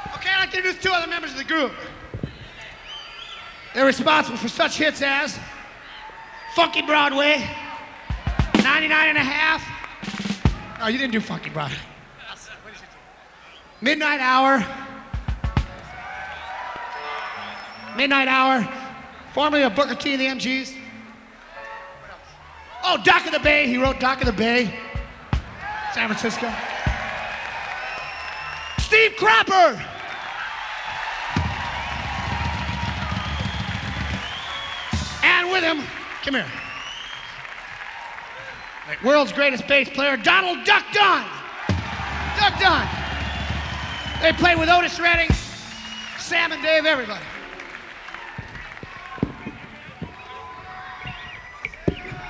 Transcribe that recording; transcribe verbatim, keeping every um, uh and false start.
Okay, I'd like to introduce two other members of the group. They're responsible for such hits as Funky Broadway, ninety-nine and a half. Oh, you didn't do Funky Broadway. Midnight Hour. Midnight Hour, formerly of Booker T and the M Gs. Oh, Dock of the Bay. He wrote Dock of the Bay, San Francisco. Steve Cropper. And with him, come here. World's greatest bass player, Donald Duck Dunn. Duck Dunn. They played with Otis Redding, Sam and Dave, everybody.